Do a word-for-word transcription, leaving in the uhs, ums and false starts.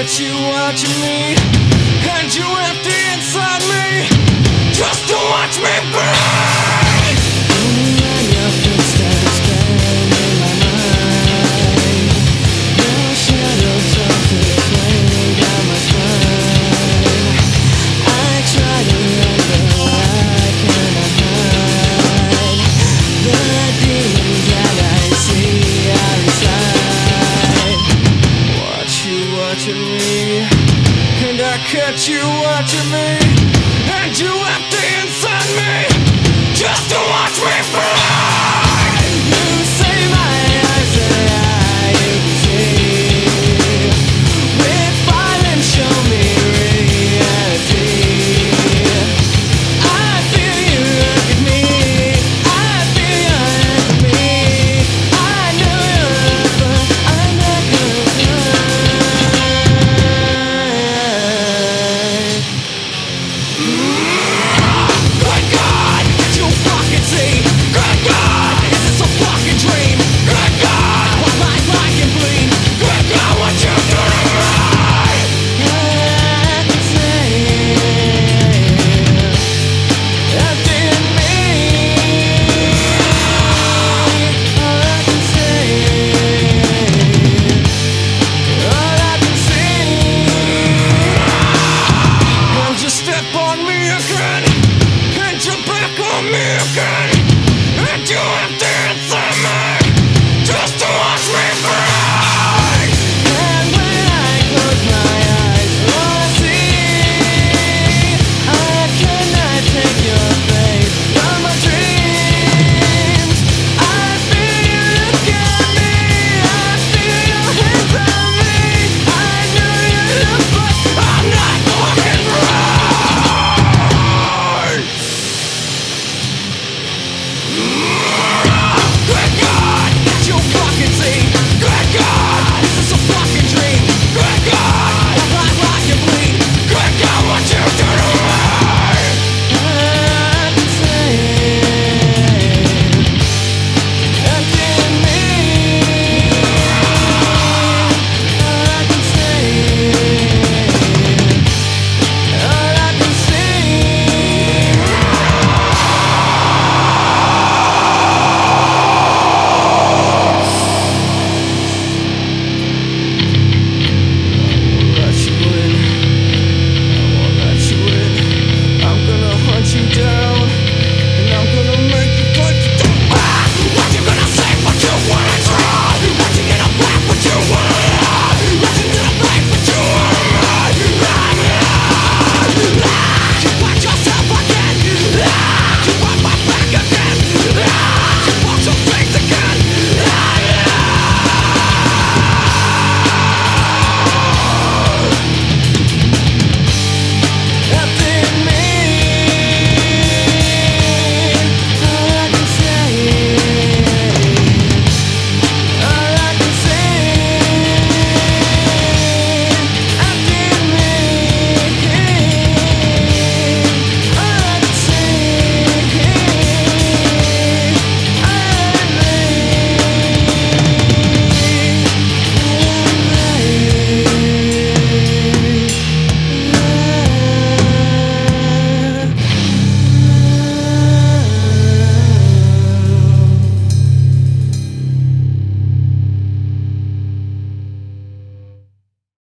got you watching me, and you empty inside me, just to watch me burn. Only when your footsteps bend in my mind, no shadow tosses way down my spine. I try to run, but I cannot hide the demons that I see are inside. Watch you watching me, and I catch you watching me, and you empty inside me, just to watch me burn.